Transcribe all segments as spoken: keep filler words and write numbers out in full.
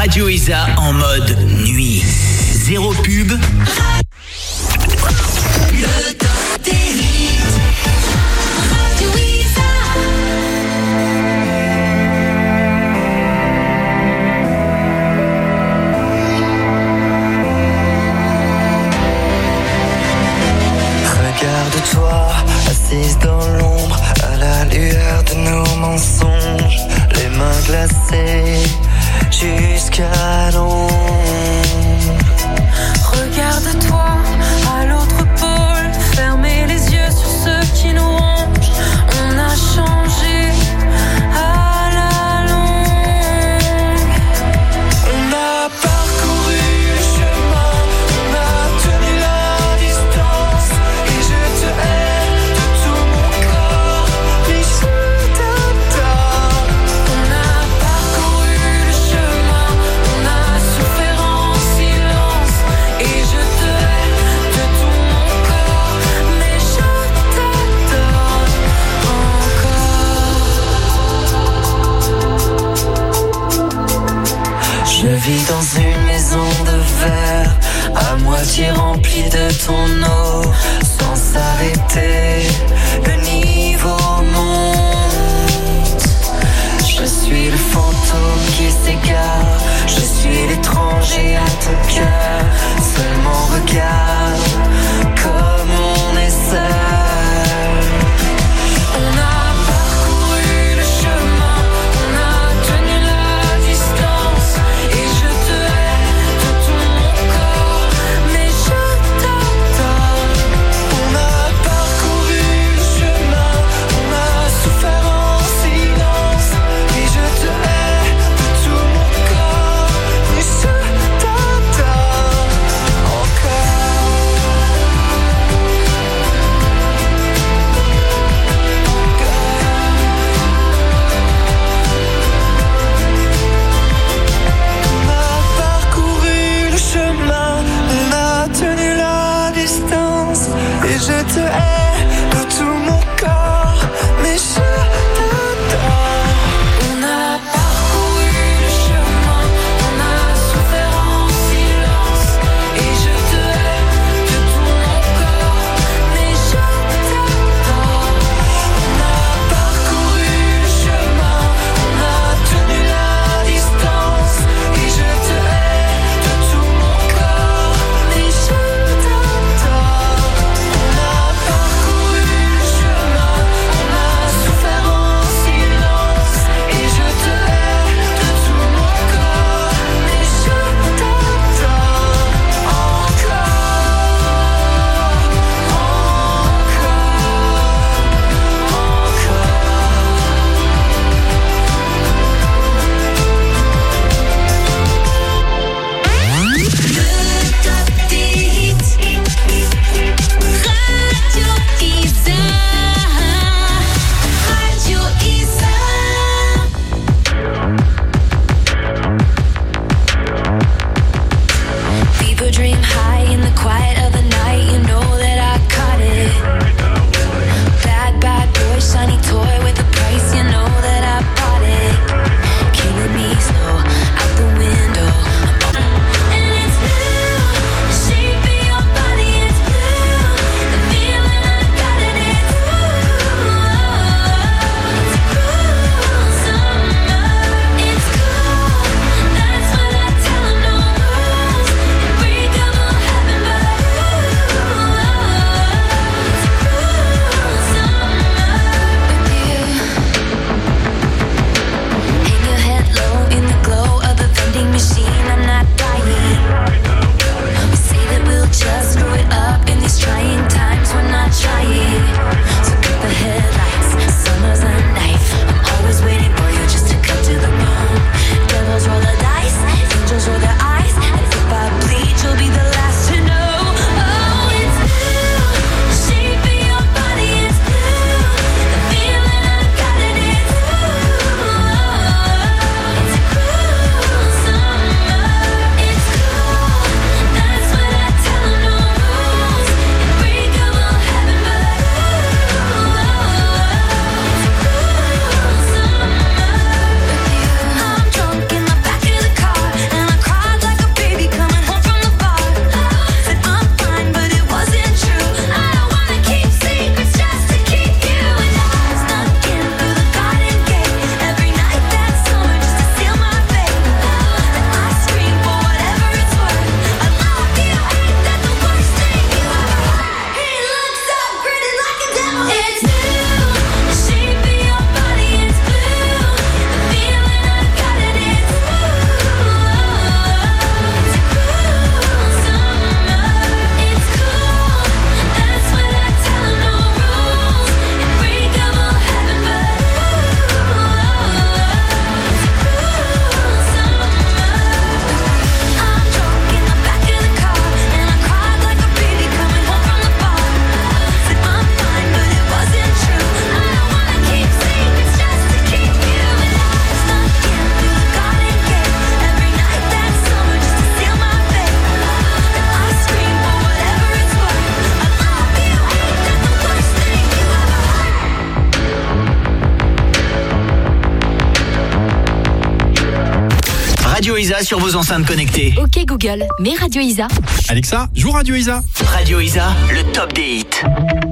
Radio Isa en mode nuit. Zéro pub. Le top des hits. Radio Isa. Regarde-toi, assise dans l'ombre, à la lueur de nos mensonges, les mains glacées jusqu'à l'ombre. Regarde-toi à l'autre pôle, fermez les yeux sur ceux qui nous rongent. On a changé à la longue. On a parcouru le chemin, on a tenu la distance, et je te hais de tout mon corps, et je t'adore. On a parcouru le chemin, on a souffert en silence, et je te hais de tout mon corps, mais je t'adore encore. Je vis dans une maison de verre, à moitié remplie de ton eau, sans s'arrêter, le niveau monte. Je suis le fantôme qui s'égare, je suis l'étranger à ton cœur, seulement regarde comme on est seul. On a parcouru le chemin, on a tenu la distance, et je te hais de tout mon corps, mais je t'adore. On a parcouru le chemin, on a souffert en silence, et je te hais de tout mon corps, mais je t'adore encore. On a parcouru le chemin, on a tenu la distance, et je te hais de tout mon corps, mais je t'adore. On a parcouru le chemin, on a souffert en silence, et je te hais de tout mon corps, mais je t'adore. On a parcouru le chemin, on a tenu la distance, et je te hais de tout mon corps, mais je t'adore. On a parcouru le chemin, Radio Isa sur vos enceintes connectées. Ok Google, mets Radio Isa. Alexa, joue Radio Isa. Radio Isa, le top des hits.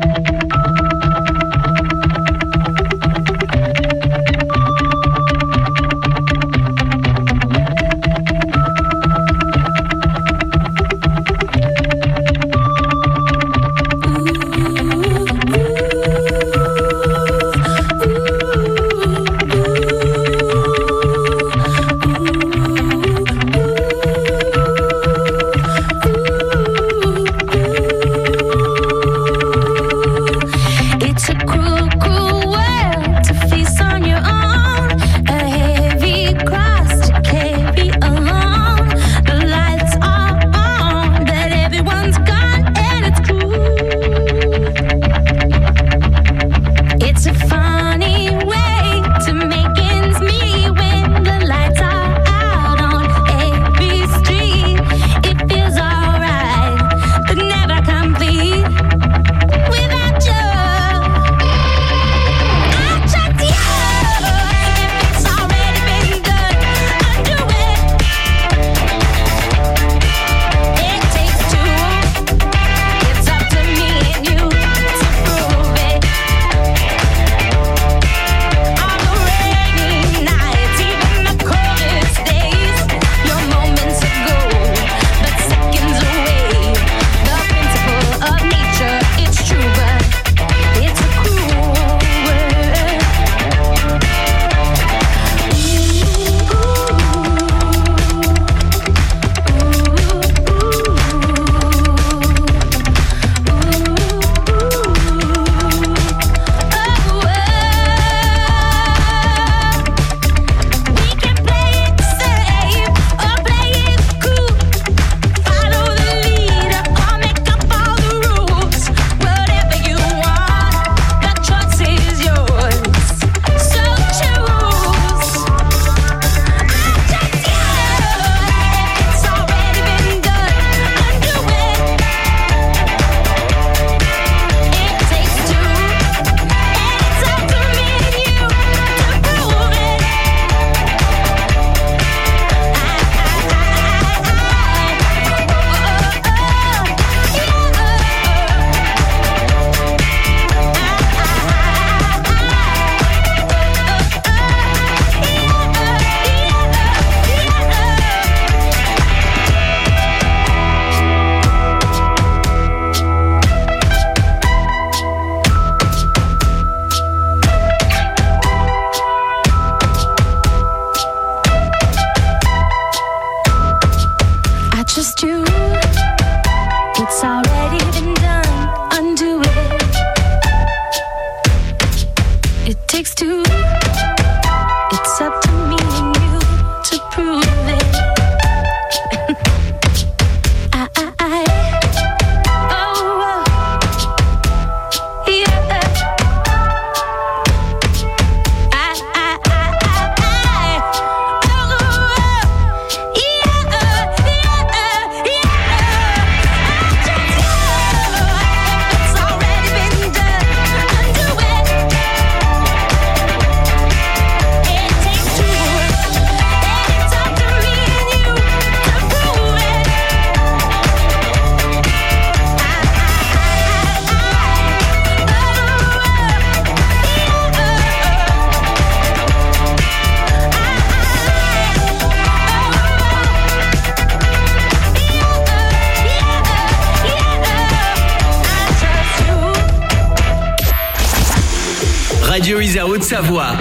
Radio Isa Haute-Savoie.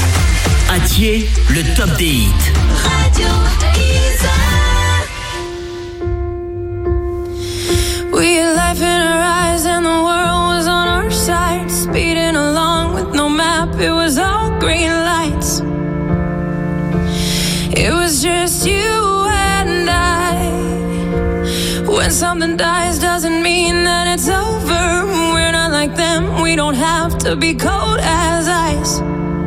À Thiers, le top des hits. Radio Isa. We had life in our eyes and the world was on our side. Speeding along with no map, it was all green lights. It was just you and I. When something dies doesn't mean that it's over. We're not like them, we don't have to be cold as ice.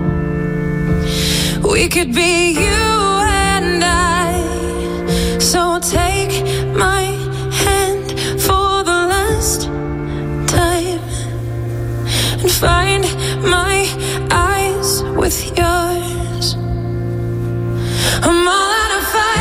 We could be you and I. So take my hand for the last time and find my eyes with yours. I'm all out of fire.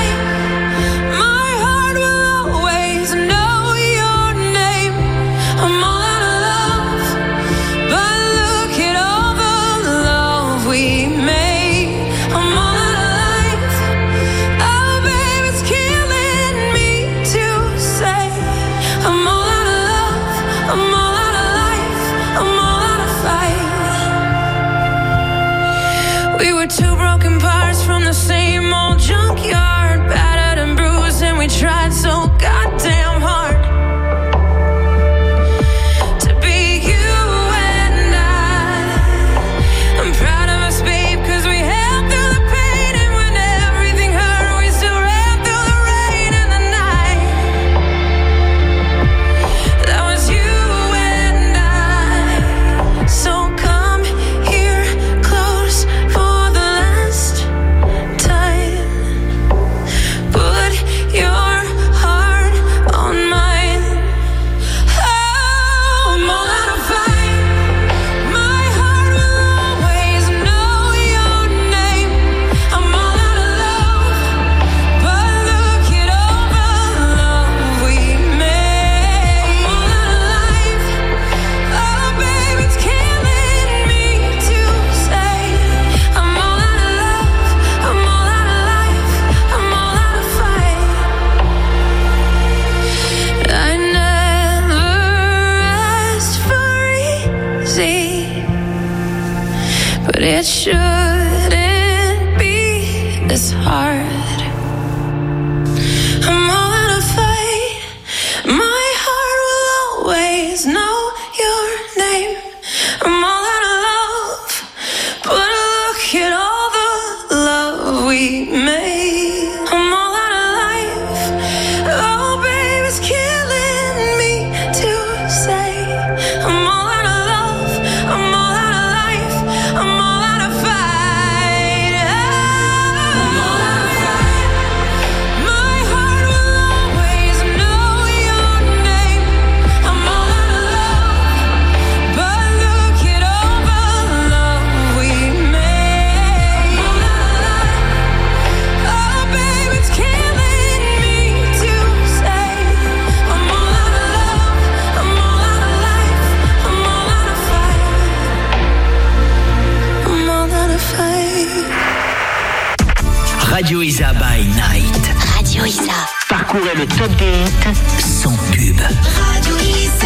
Radio Isa by Night. Radio Isa. Parcourez le top des hits sans pub. Radio Isa.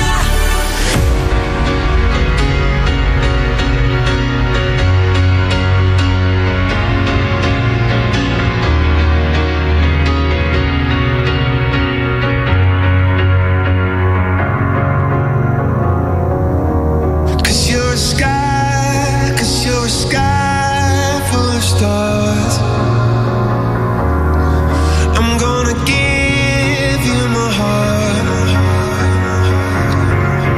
Stars. I'm gonna give you my heart.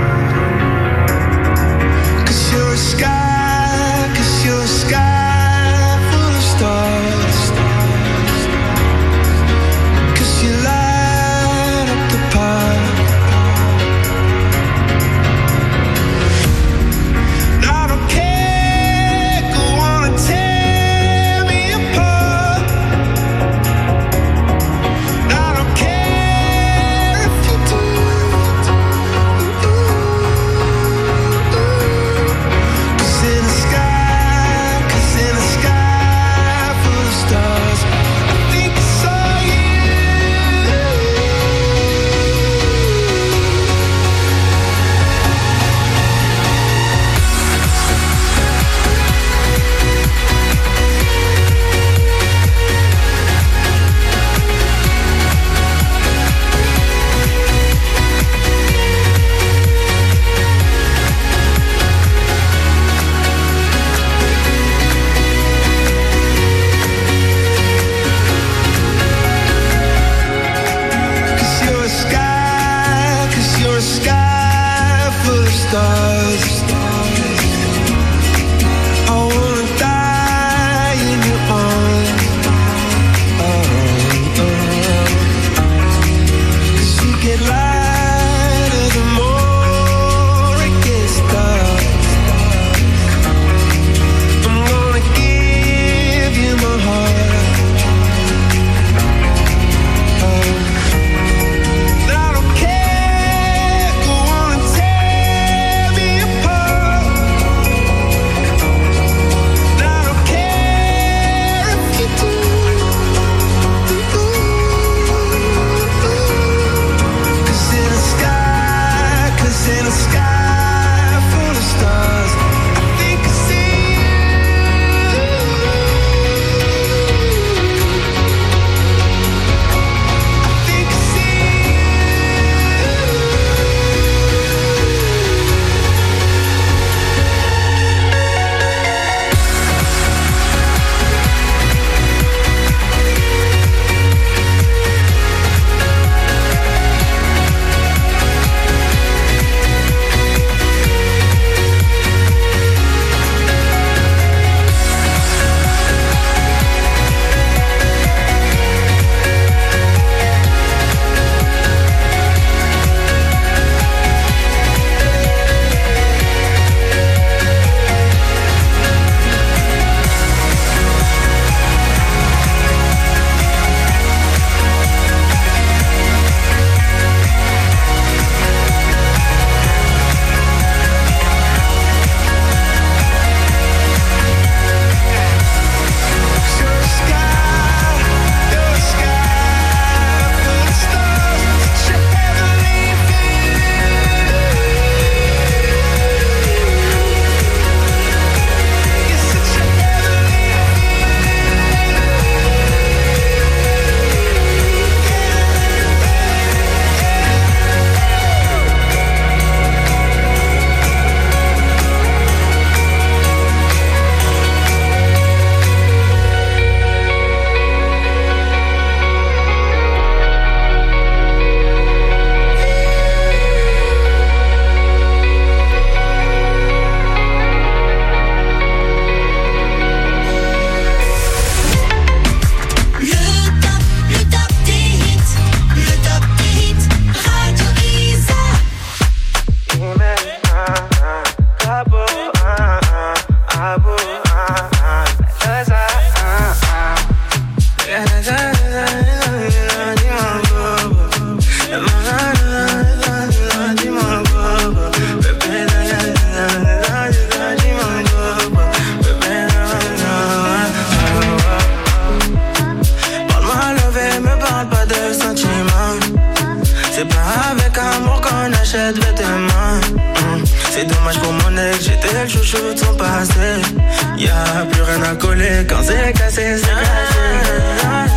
C'est pas avec amour qu'on achète vêtements. Mmh. C'est dommage pour mon ex, j'étais le chouchou de son passé. Y'a plus rien à coller quand c'est cassé, c'est cassé.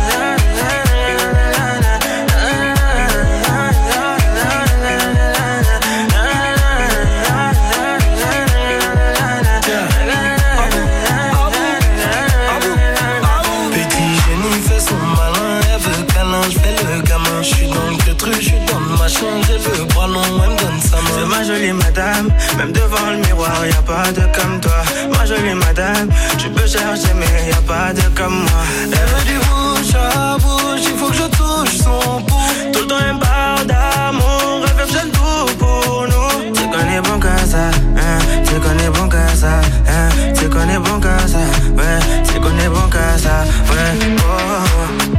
Je veux boire non, elle me donne sa main. C'est ma jolie madame, même devant le miroir, y'a pas de comme toi. Ma jolie madame, tu peux chercher mais y'a pas de comme moi. Elle veut du bouche à bouche, il faut que je touche son pouls. Tout le temps elle me parle d'amour, elle fait jeune tout pour nous. Tu connais bon que ça, hein, tu connais bon que ça, hein, tu connais bon que ça, ouais, tu connais bon que ça, ouais, oh, oh.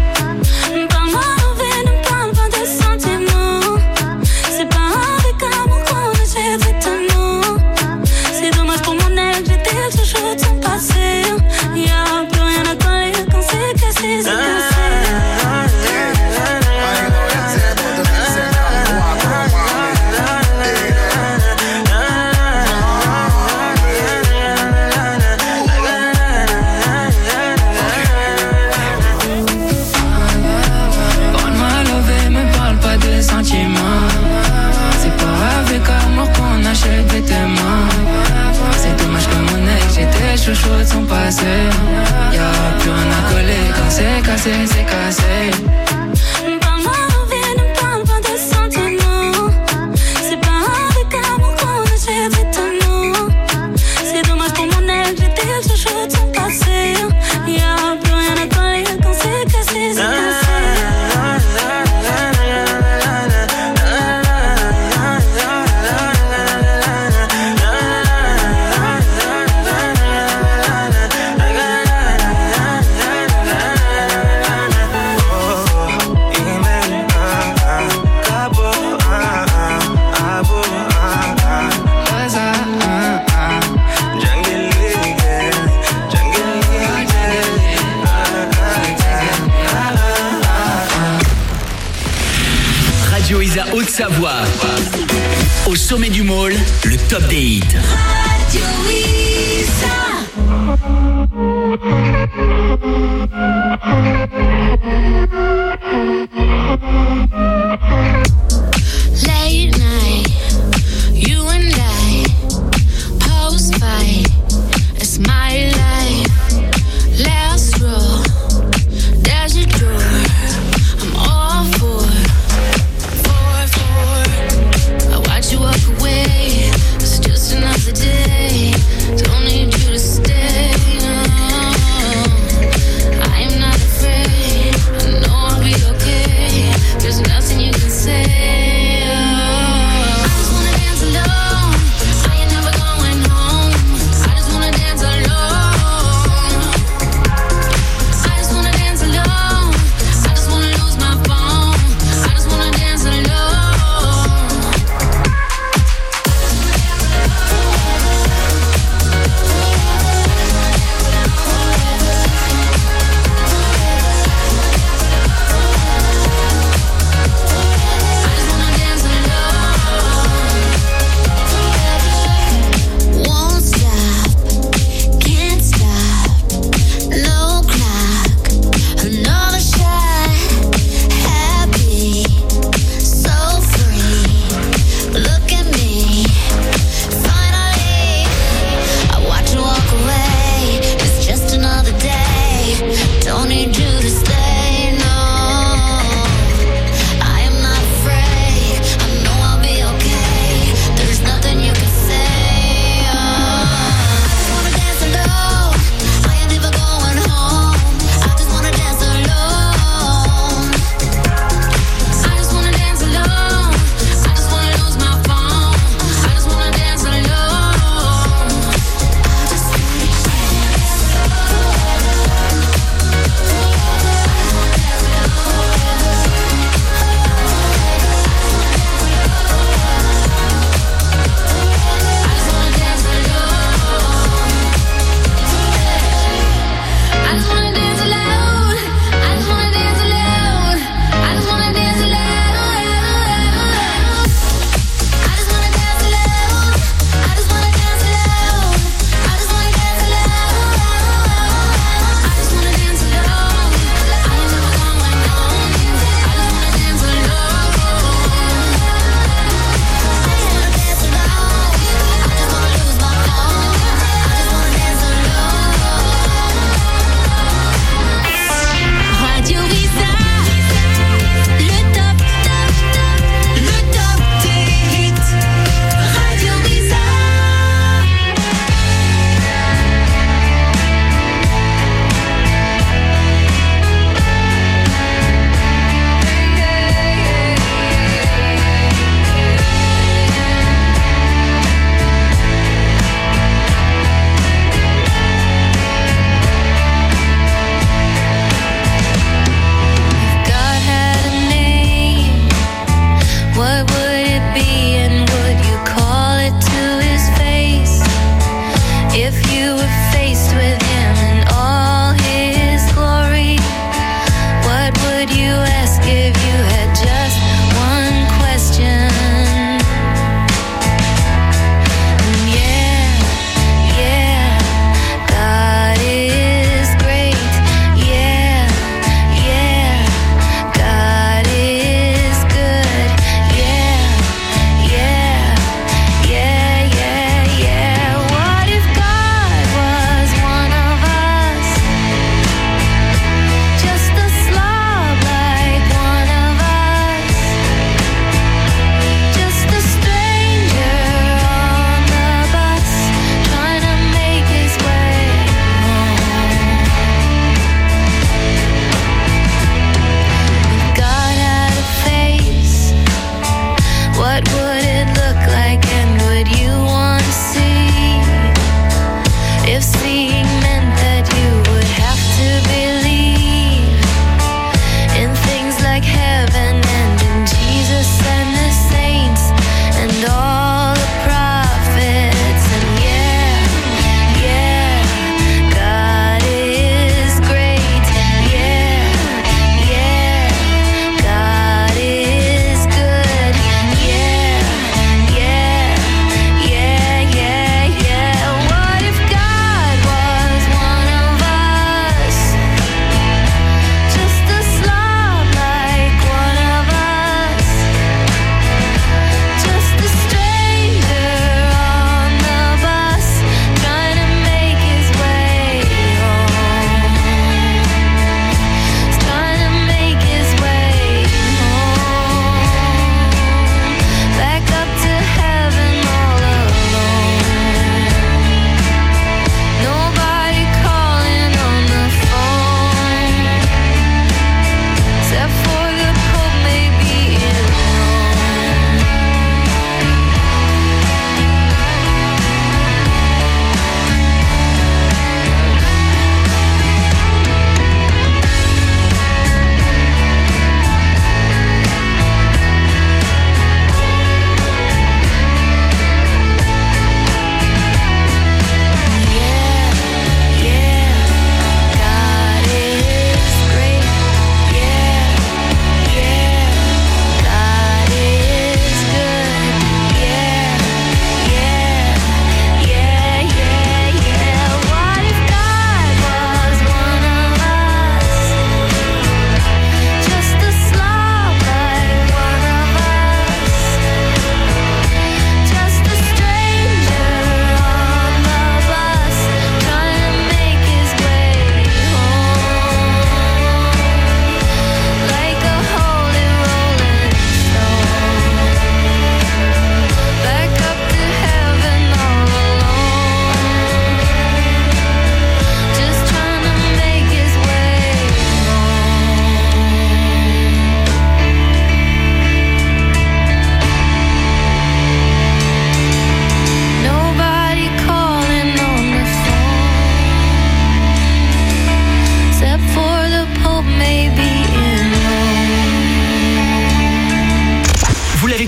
Chouchou de son passé, y'a plus rien à coller quand c'est cassé, c'est cassé. Parle-moi de vie, ne parle pas de sentiments. C'est pas avec amour qu'on achète étonnant. C'est dommage pour mon ex, j'étais le chouchou de son passé. Y'a plus rien à coller quand c'est cassé, c'est cassé. Haute-Savoie. Au sommet du môle, le top des hits. Radio Late night, you and I, post fight, it's my life. Last row, there's a door, I'm all for. You walk away, it's just another day. Don't need you to stay. No. I am not afraid. I know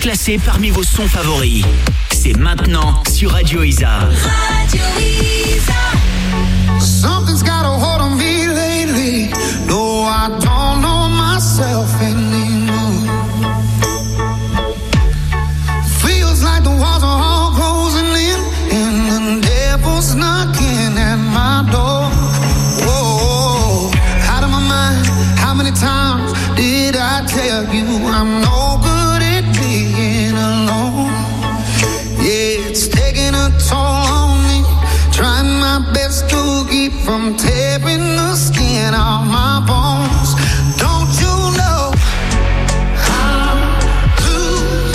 classé parmi vos sons favoris. C'est maintenant sur Radio Isa. Radio Isa. Something's got a hold on me lately. No, I don't know myself anymore. Feels like the walls are all closing in, and the devil's knocking at my door. Whoa, out of my mind. How many times did I tell you I'm no good at being alone? Yeah, it's taking a toll on me. Trying my best to keep from tearing the skin off my bones. Don't you know I lose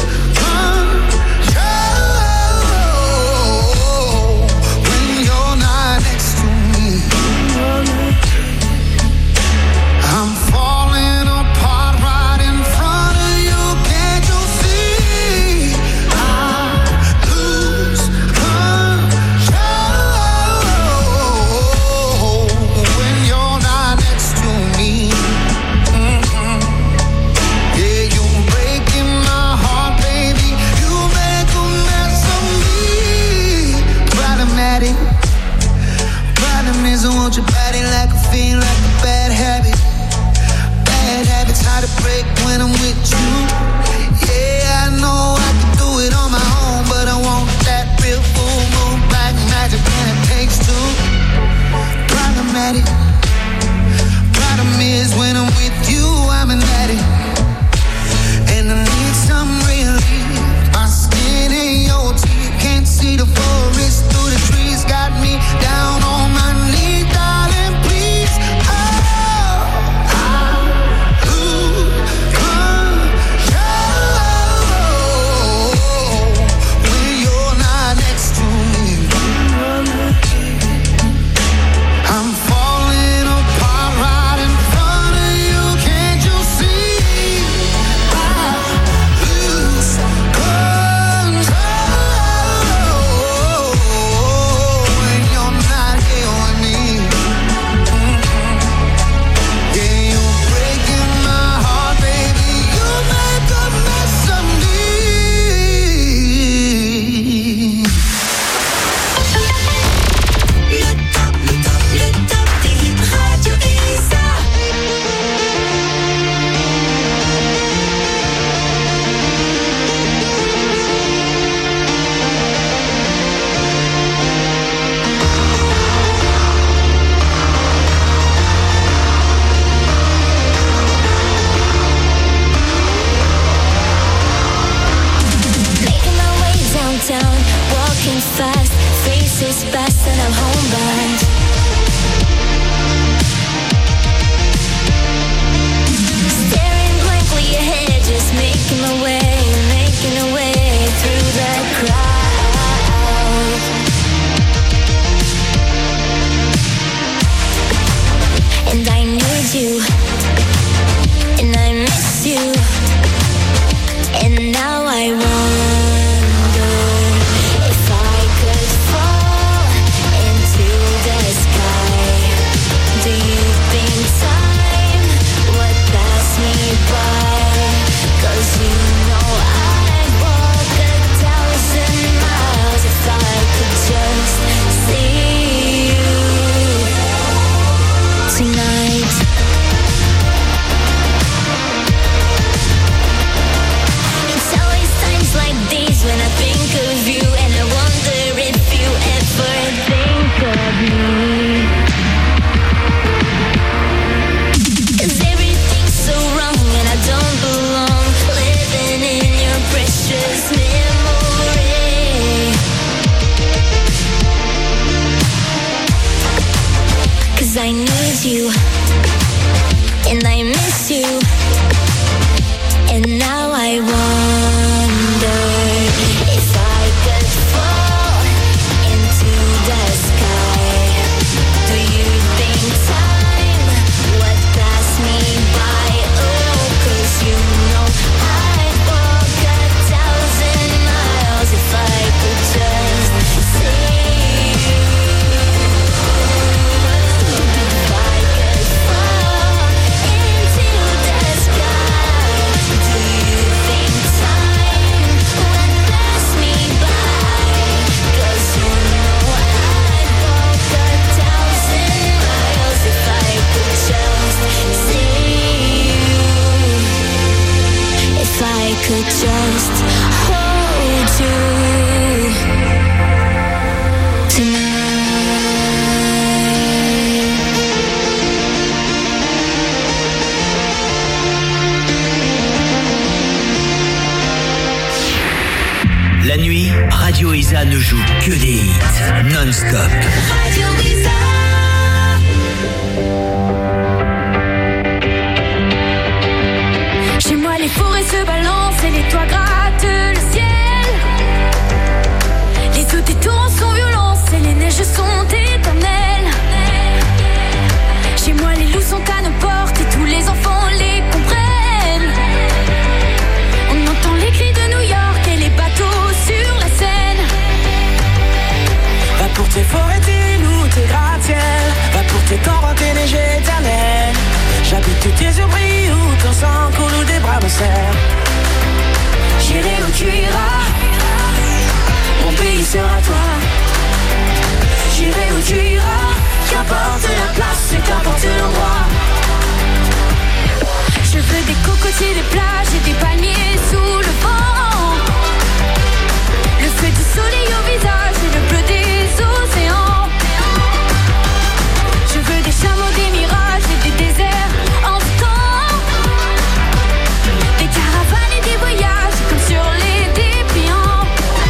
control when you're not next to me? I'm falling apart right in front of you. Can't you see? I lose control when you're not next to me. Mm-mm. Yeah, you're breaking my heart, baby. You make a mess of me. Problematic. Problem is I want your body like a fiend, like a bad habit. Bad habits hard to break when I'm with you. Yeah, I know I can do it on my own, but I want that real full moon black magic, and it takes two. Problematic. Problem is when I'm with you, I'm an addict, and I need some relief. My skin ain't your teeth, can't see the forest through the trees. Got me down on my knees, darling, please. Oh, I lose control I could just hold you tonight. La nuit, Radio Isa ne joue que des hits non-stop. Radio Isa. Chez moi les forêts se balancent et les toits grattent le ciel. Les eaux des torrents sont violentes et les neiges sont éternelles. Chez moi les loups sont à nos portes et tous les enfants les comprennent. On entend les cris de New York et les bateaux sur la Seine. Va pour tes forêts, tes loups, tes gratte-ciel. Va pour tes torrents, tes neiges éternelles. J'habite tes yeux brillent où ton sang coule ou des bras me serrent. J'irai où tu iras, mon pays sera toi. J'irai où tu iras, qu'importe la place et qu'importe l'endroit. Je veux des cocotiers, des plages et des palmiers sous le vent. Le feu du soleil au visage et le bleu des océans. Je veux des chameaux, des mirages et des déserts en tout temps. Des caravanes et des voyages comme sur les dépliants.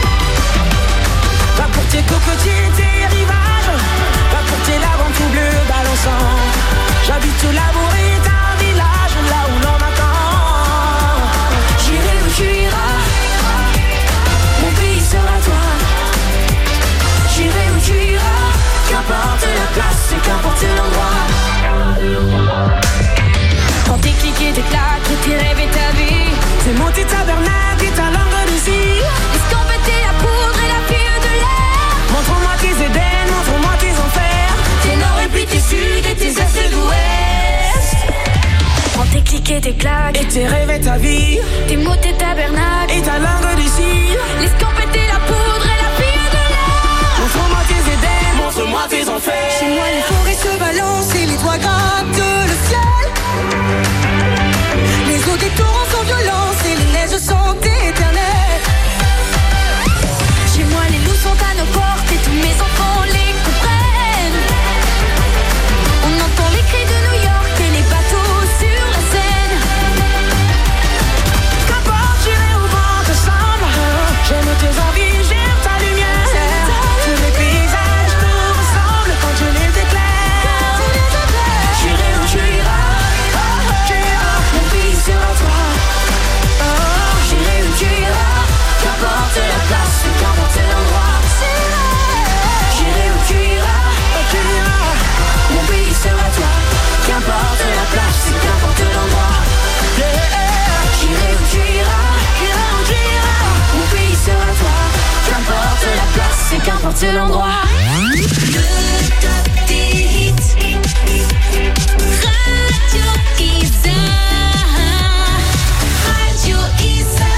Va pour tes cocotiers, tes rivages. Va pour tes laves en tout bleu balançant. J'habite au labour et un village là où l'on m'attend. J'irai où tu iras, mon pays sera toi. J'irai où tu iras, qu'importe la place et qu'importe l'endroit. Quand tes clics et tes claques et tes rêves et ta vie, C'est monter tabernacle et ta langue de cire. escampetez la poudre et la pire de l'air. Montre-moi tes Éden, montre-moi tes enfers. Tes nord et puis tes sud et tes est et d'ouest. Quand tes clics et tes claques, Et tes rêves et ta vie. tes mots, tes tabernacles, Et ta langue de cire. l'escampetez la poudre et la pire de l'air. Montre-moi tes Éden, montre-moi tes enfers. Chez moi les forêts se balancent et les toits grattent le ciel. Les eaux des torrents sont violentes et les neiges sont éternelles. Chez moi les loups sont à nos portes et tous mes enfants les comprennent. On entend les cris de New York et les bateaux sur la Seine. Qu'importe, j'irai où vent te semble. J'aime tes envies, j'aime ta lumière. Tous les paysages te ressemblent quand je les éclaire. J'irai où tu iras, mon pays sera toi. J'irai où tu iras, qu'importe la place et qu'importe l'endroit. J'irai où tu iras, mon pays sera toi. Qu'importe la place et qu'importe l'endroit. J'irai où tu iras, mon pays sera toi. Qu'importe la place et qu'importe l'endroit. Le top des hits. Radio Isa. Radio Isa.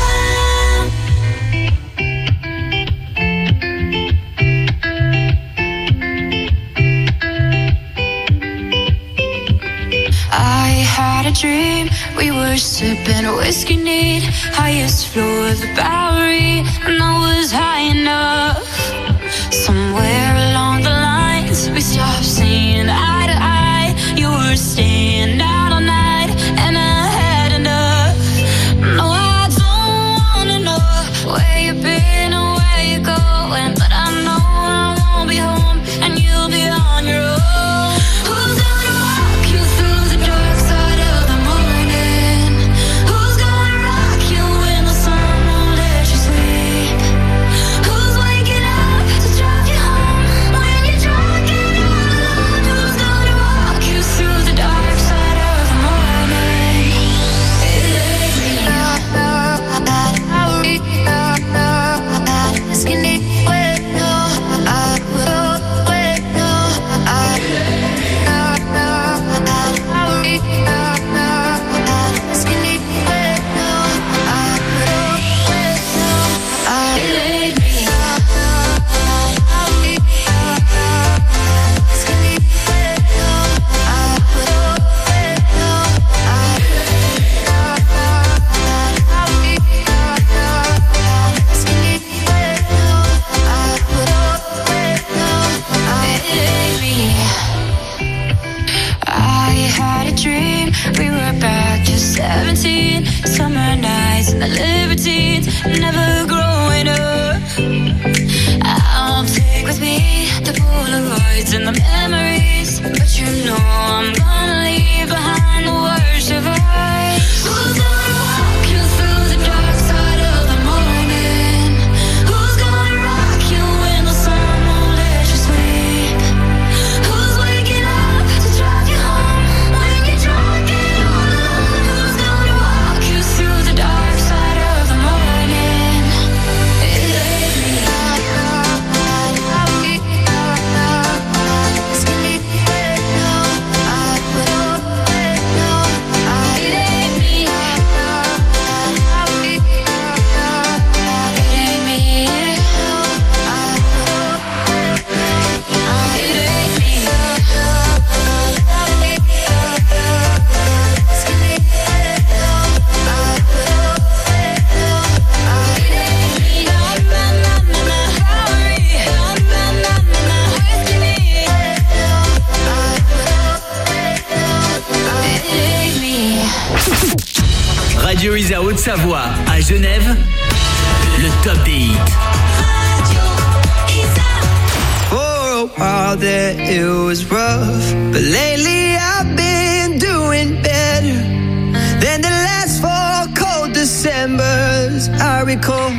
I had a dream, we were sipping whiskey neat, highest floor of the Bowery, and I was high enough. Somewhere along the lines, we stopped seeing eye to eye. You were staying out all night, and I had enough. No, I don't wanna know where you've been or where you're going, but I know I won't be home, and you'll be on your own. Who's gonna walk you through the dark side of the morning? Who's gonna rock you when the sun won't let you sleep? Who's waking up to drive you home when you're drunk and all alone? summer nights and the libertines, never growing up. I'll take with me the Polaroids and the memories, but you know I'm gonna leave behind the worst of us. Who's gonna walk you through the dark side of the morning? Who's gonna rock you when the sun won't let you sleep? Who's waking up to drive you home when you're drunk and all alone? Who's gonna walk you through the dark side of the morning? It ain't me. Radio Isa Haute-Savoie à Genève, le top des hits. For a while there it was rough, but lately I've been doing better than the last four cold Decembers I recall.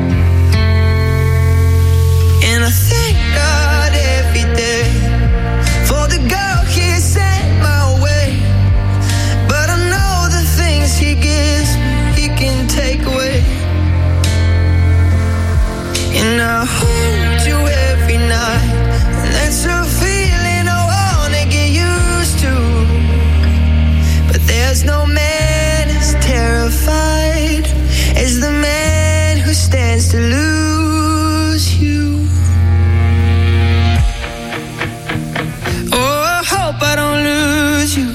And I thank God every day for the girl he sent my way. But I know the things he gives he can take away. And I hold you every night, and that's a feeling I wanna get used to. But there's no man as terrified as the man who stands to lose you. Oh, I hope I don't lose you.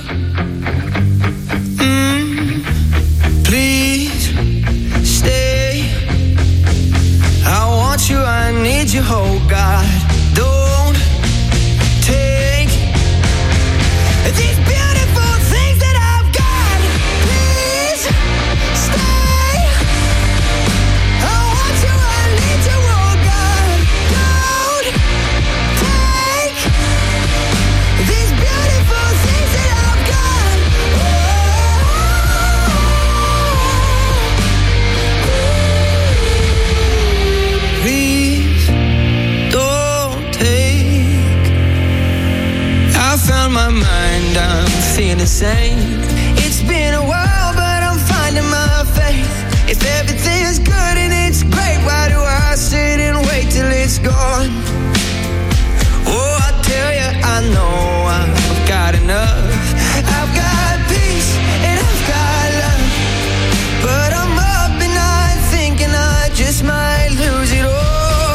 Mm, please stay. I want you, I need you, oh God. Don't take these beautiful things that I've got. Please stay. I want you, I need you, oh God. Don't take these beautiful things that I've got. Please don't take. I found my mind, I'm feeling sane. It's been a while, but I'm finding my faith. If everything's good and it's great, why do I sit and wait till it's gone? Oh, I tell you, I know I've got enough. I've got peace and I've got love, but I'm up at night thinking I just might lose it all.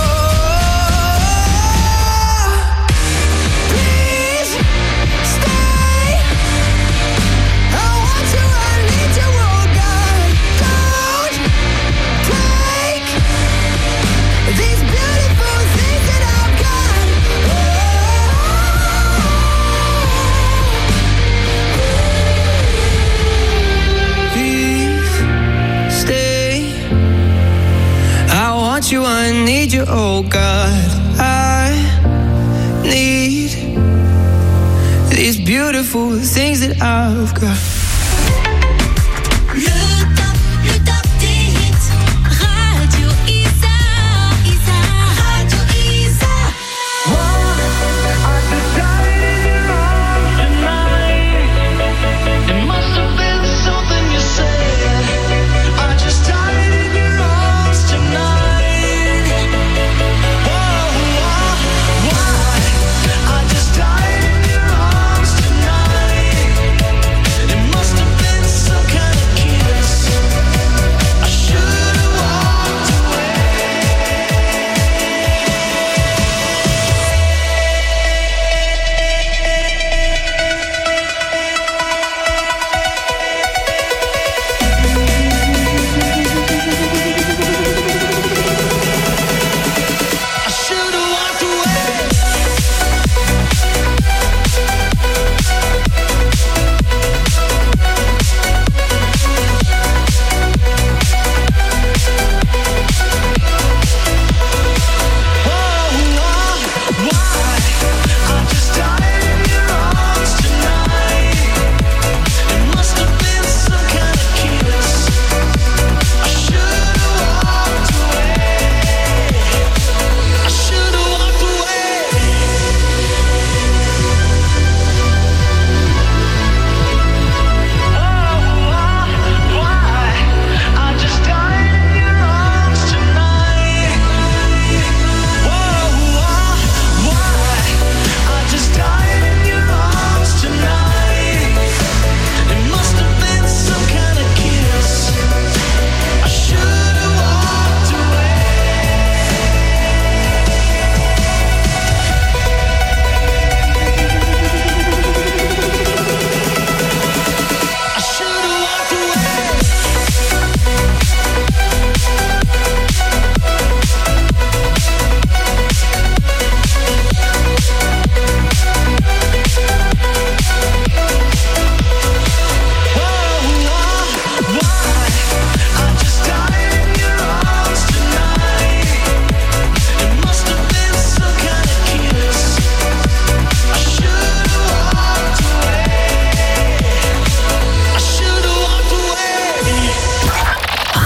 Please stay. I want you, I need you, oh God. Don't take these beautiful things that I've got. Please stay. I want you, I need you, oh God. I need these beautiful things that I've got. Le top, le top des hits. Radio Isa, Isa, Radio Isa. It must have been something you said. I just died in your arms tonight. Whoa, why, why? I just died in your arms tonight. It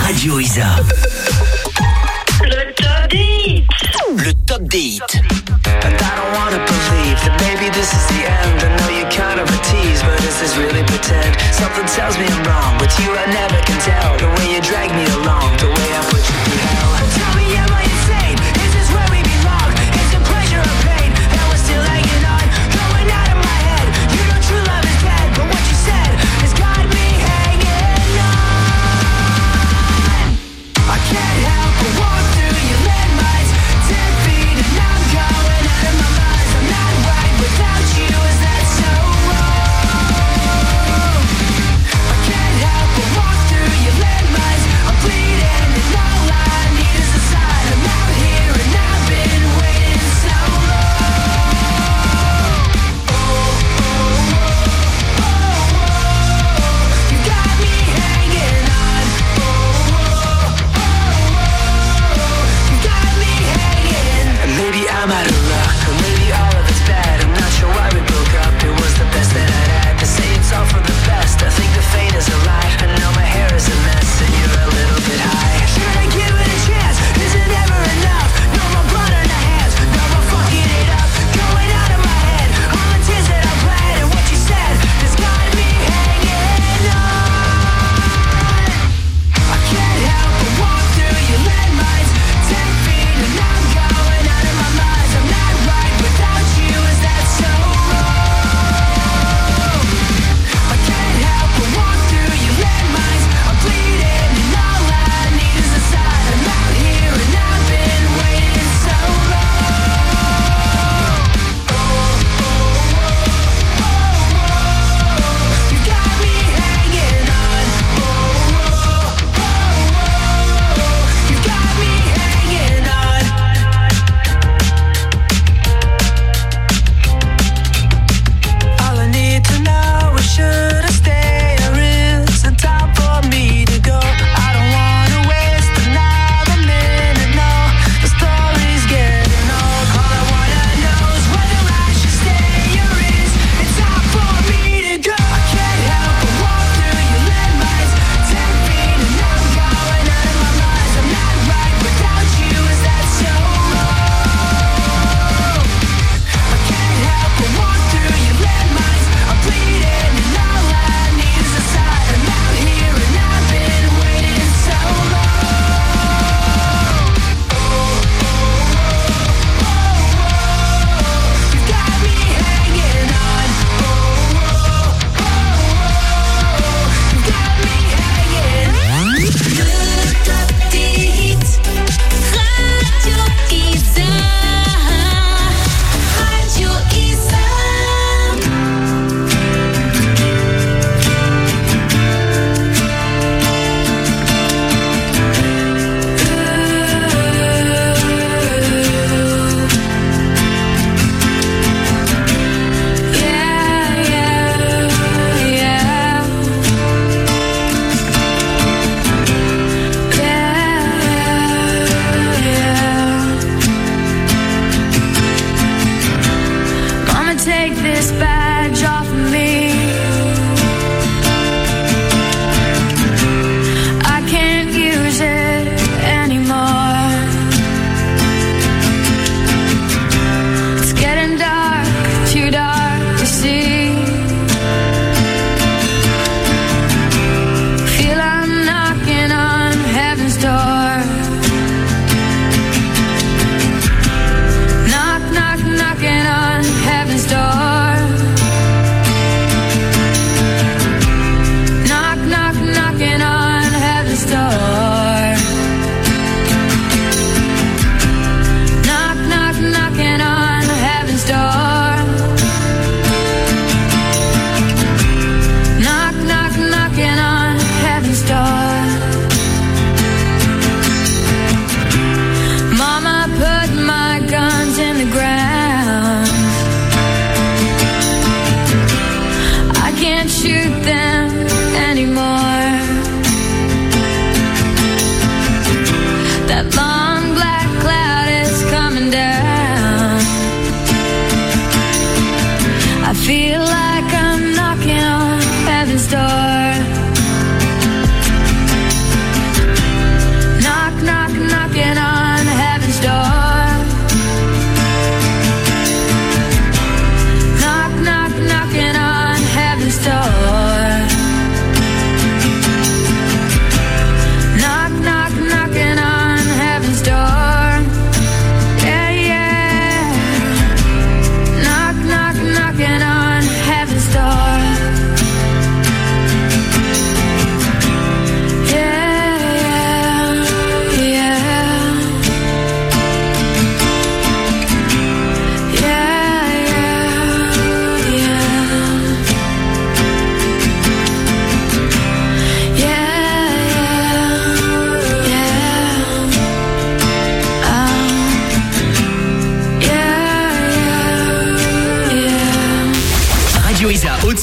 Radio Isa. Le top des hits. Le top des hits. And I don't wanna believe that maybe this is the end. I know you're kind of a tease, but is this really pretend? Something tells me I'm wrong. With you I never can tell. The way you drag me along, the way I put you through hell. Tell me, am I insane? Is this where we belong? Is it pleasure or pain? And we're still hanging on, going out of my head. You know true love is dead, but what you said has got me hanging on. I can't help but walk through your landmines. Ten feet and I'm going out of my mind. I'm not right without you, is that so wrong? I can't help but walk through your landmines. I'm bleeding.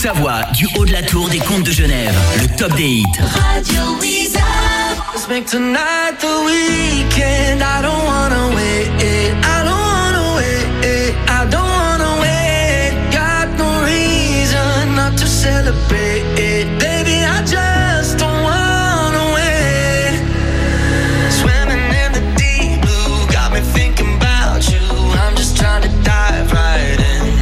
Haute-Savoie, du haut de la tour des Comtes de Genève, le top des hits. Radio Isa. Let's make tonight the weekend. I don't wanna wait. I don't wanna wait. I don't wanna wait. Got no reason not to celebrate. Baby, I just don't wanna wait. Swimming in the deep blue, got me thinking about you. I'm just trying to dive right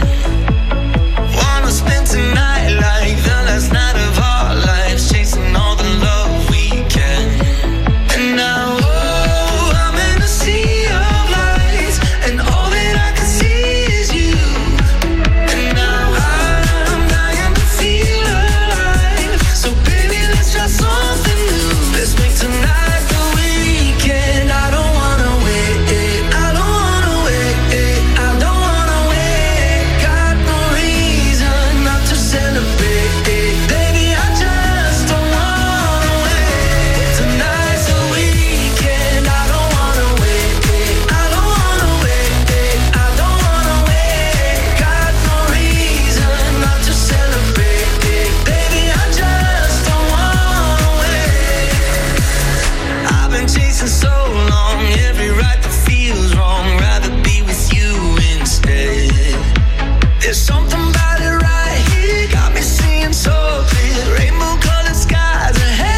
in. Wanna spend tonight like the last night of our lives, chasing all the love we can. And now, oh, I'm in a sea of lights, and all that I can see is you. And now I'm dying to feel alive. So baby, let's try something new. Let's make tonight the weekend. I don't wanna wait. I don't wanna wait. I don't wanna wait. Got no reason not to celebrate. Baby, I just don't wanna wait. Tonight's the weekend. I don't wanna wait. I don't wanna wait. I don't wanna wait. Got no reason not to celebrate. Baby, I just don't wanna wait. I've been chasing so long, every right that feels wrong. Rather be with you instead. There's something about it right here, got me seeing so clear. Rainbow colored skies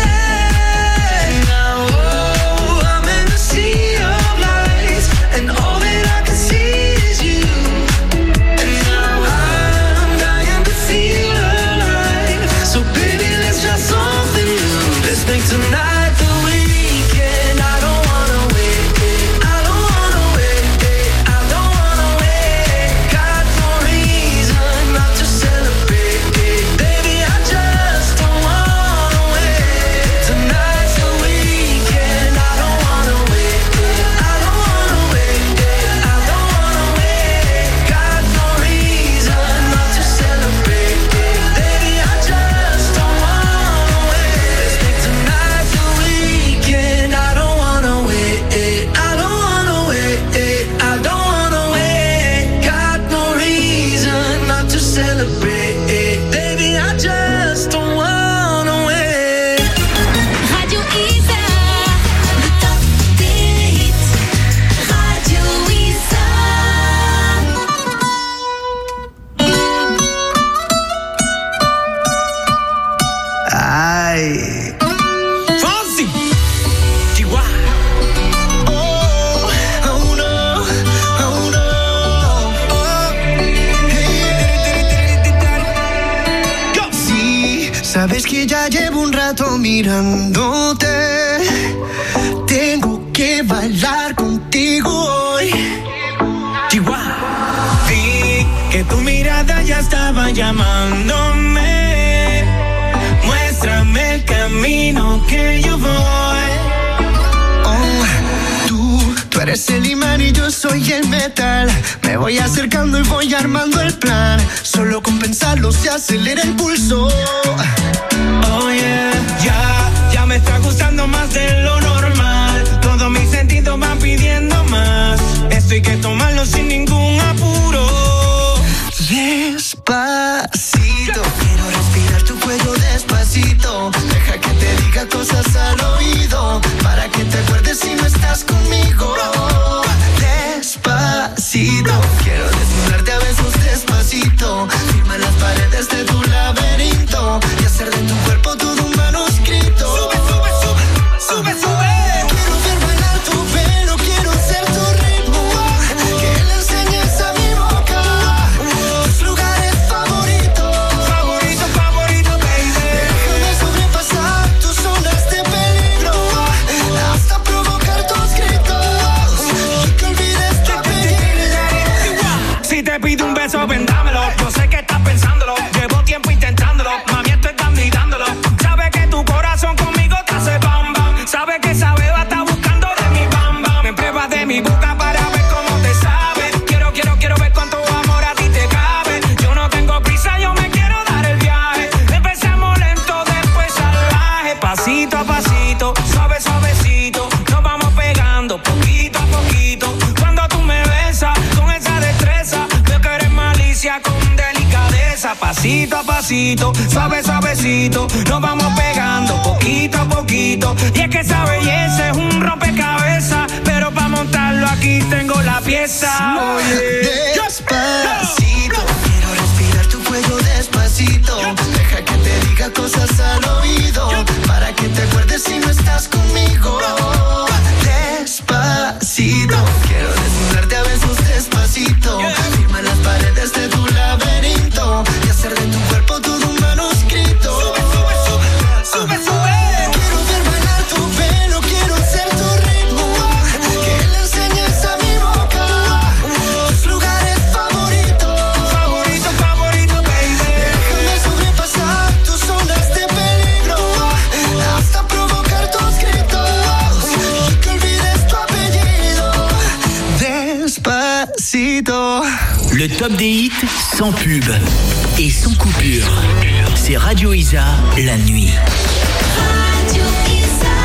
ahead. Now, oh, I'm in a sea of lights, and all that I can see is you. And now I'm dying to feel alive. So baby, let's try something new. Let's make tonight the weekend. I don't wanna wait. I don't wanna wait. I don't wanna wait. Got no reason not to celebrate. Baby, I just don't wanna wait. Tonight's the weekend. I don't wanna wait. I don't wanna wait. I don't wanna wait. Got no reason not to celebrate. Baby, I just don't wanna wait. Let's make tonight the weekend. I don't wanna wait. I don't wanna wait. I don't wanna wait. Got no reason not to celebrate. Baby, I just don't wanna wait. Radio Isa. Le top des hits. Radio Isa. Ay. Fonsi. Chihuahua. Oh, oh no, oh no. Oh. Go. Sí, sabes que ya llevo un rato mirándote. Tengo que bailar contigo hoy. Chihuahua. Vi que tu mirada ya estaba llamándome. Muéstrame el camino que yo voy. Oh, tú, tú eres el imán y yo soy el metal. Me voy acercando y voy armando el plan. Solo con pensarlo se acelera el pulso. Oh yeah, ya, ya me está gustando más de lo normal. Todos mis sentidos van pidiendo más. Esto hay que tomarlo sin ningún apuro. Despacito, quiero respirar tu cuello despacito. Deja que te diga cosas al oído, para que te acuerdes si no estás conmigo. Despacito, quiero desnudarte a besos despacito. Firma las paredes de tu laberinto y hacer de tu cuerpo todo un manuscrito. Sube, sube, sube, sube, sube. Quiero ver bailar tu pelo, quiero ser tu ritmo. Que le enseñes a mi boca tus lugares favoritos. Favorito, favorito, baby. Déjame sobrepasar tus zonas de peligro, hasta provocar tus gritos y que olvides de pedir. Si te pido un beso, vendámelo. Yo sé que estás pensándolo. Llevo tiempo intentándolo. Mami, estoy dando y dándolo. Sabe que tu corazón conmigo te hace bam bam. Sabe que esa beba está buscando de mi bam bam. Me pruebas de mi boca para ver cómo te sabe. Quiero, quiero, quiero ver cuánto amor a ti te cabe. Yo no tengo prisa, yo me quiero dar el viaje. Empezamos lento, después salvaje. Pasito a pasito, suave, suavecito. Nos vamos pegando poquito a poquito. Cuando tú me besas con esa destreza, veo que eres malicia con delicadeza. Pasito pasito a pasito, suave suavecito, nos vamos pegando poquito a poquito. Y es que esa belleza es un rompecabezas, pero para montarlo aquí tengo la pieza. Oye, despacito, quiero respirar tu cuello despacito. Deja que te diga cosas al oído, para que te acuerdes si no estás conmigo. Despacito, quiero desnudarte a besos despacito. Firma las paredes de tu laberinto y hacer de tu cuerpo todo un manuscrito. Sube, sube, sube, sube, sube. Quiero ver bailar tu pelo, quiero ser tu ritmo, que le enseñes a mi boca tus lugares favoritos. Favorito, favorito, baby. Déjame sobrepasar tus zonas de peligro, hasta provocar tus gritos y que olvides tu apellido. Despacito. Le top des hits sans pub et sans coupure. C'est Radio Isa, la nuit. Radio Isa.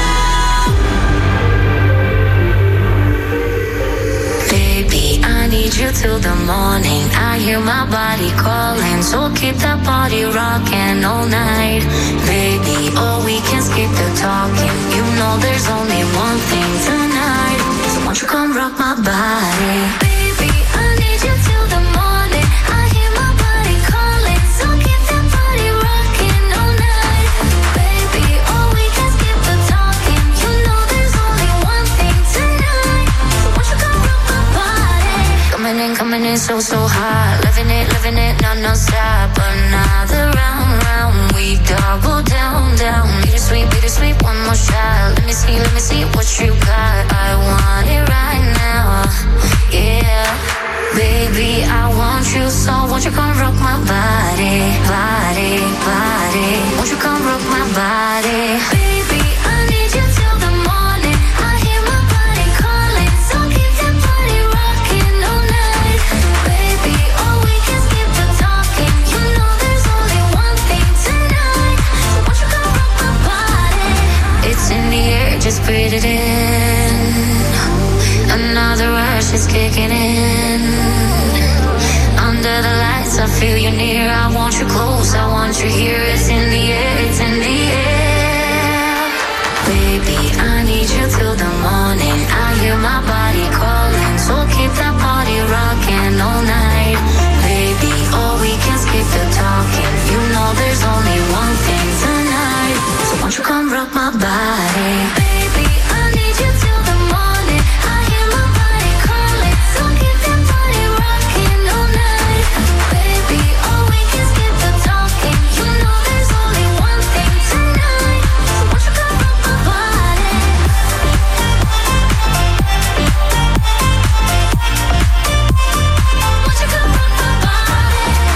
Baby, I need you till the morning. I hear my body calling, so keep that body rocking all night. Baby, oh, we can skip the talking. You know there's only one thing tonight, so won't you come rock my body? Baby, I need you till the morning. I hear my body calling, so keep that body rocking all night. Baby, oh, we can skip the talking. You know there's only one thing tonight, so won't you come rock my body? Coming in, coming in so, so hot. Living it, living it, no, no stop. Another round, round, we double down, down. Bittersweet, bittersweet, one more shot. Let me see, let me see what you got. I want it right now, yeah. Baby, I want you, so won't you come rock my body, body, body. Won't you come rock my body? Baby, I need you till the morning. I hear my body calling, so keep that body rocking all night. Baby, oh, we can skip the talking. You know there's only one thing tonight, so won't you come rock my body? It's in the air, just breathe it in. Another rush is kicking in. Under the lights, I feel you near. I want you close, I want you here. It's in the air, it's in the air. Baby, I need you till the morning. I hear my body calling, so keep that body rocking all night. Baby, oh, we can skip the talking. You know there's only one thing tonight, so won't you come rock my body?